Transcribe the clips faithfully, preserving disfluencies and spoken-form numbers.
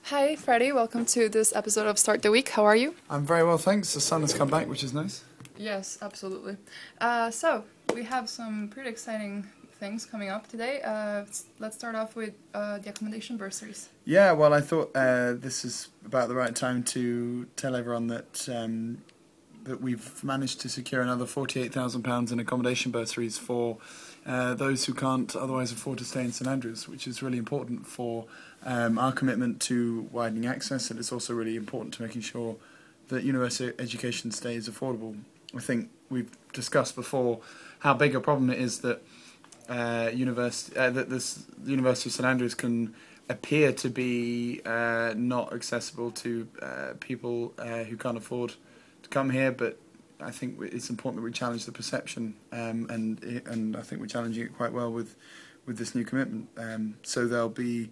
Hi, Freddie. Welcome to this episode of Start the Week. How are you? I'm very well, thanks. The sun has come back, which is nice. Yes, absolutely. Uh, so, we have some pretty exciting things coming up today. Uh, let's start off with uh, the accommodation bursaries. Yeah, well, I thought uh, this is about the right time to tell everyone that um, that we've managed to secure another forty-eight thousand pounds in accommodation bursaries for uh, those who can't otherwise afford to stay in St Andrews, which is really important for um, our commitment to widening access, and it's also really important to making sure that university education stays affordable. I think we've discussed before how big a problem it is that uh, university uh, that this the University of St Andrews can appear to be uh, not accessible to uh, people uh, who can't afford to come here, but I think it's important that we challenge the perception, um, and and I think we're challenging it quite well with with this new commitment. Um, so there'll be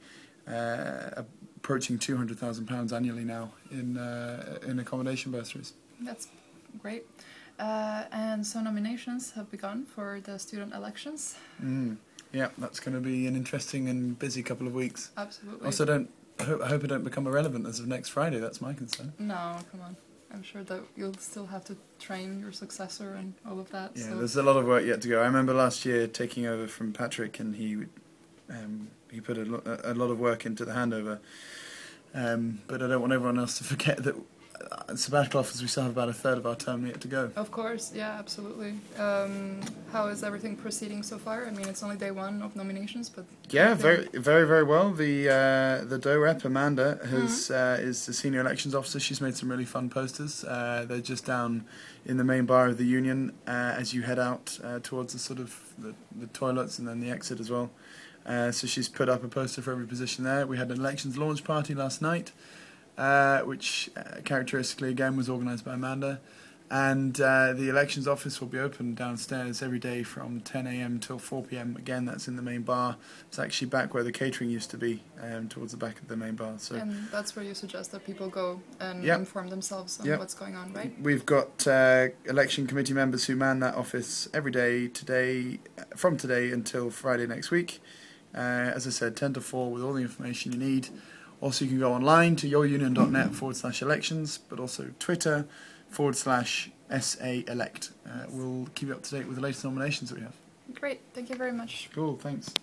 uh, approaching two hundred thousand pounds annually now in uh, in accommodation bursaries. That's great. Uh, and so nominations have begun for the student elections. Mm. Yeah, that's going to be an interesting and busy couple of weeks. Absolutely. Also, don't I hope, I hope I don't become irrelevant as of next Friday. That's my concern. No, come on. I'm sure that you'll still have to train your successor and all of that. Yeah, so. there's a lot of work yet to go. I remember last year taking over from Patrick, and he um, he put a, lo- a lot of work into the handover. Um, but I don't want everyone else to forget that at sabbatical offers we still have about a third of our term yet to go. Of course, yeah, absolutely. Um, how is everything proceeding so far? I mean, it's only day one of nominations, but yeah, very, very, very well. The uh, the D O rep Amanda has mm-hmm. uh, is the senior elections officer. She's made some really fun posters. Uh, they're just down in the main bar of the Union uh, as you head out uh, towards the sort of the, the toilets and then the exit as well. Uh, so she's put up a poster for every position there. We had an elections launch party last night, uh, which uh, characteristically again was organised by Amanda. And uh, the elections office will be open downstairs every day from ten a.m. till four p.m. Again, that's in the main bar. It's actually back where the catering used to be, um, towards the back of the main bar. So, and that's where you suggest that people go and yep. inform themselves on yep. what's going on, right? We've got uh, election committee members who man that office every day today, from today until Friday next week. Uh, as I said, ten to four with all the information you need. Also, you can go online to yourunion.net forward slash elections, but also Twitter forward slash SA elect. Uh, we'll keep you up to date with the latest nominations that we have. Great. Thank you very much. Cool, thanks.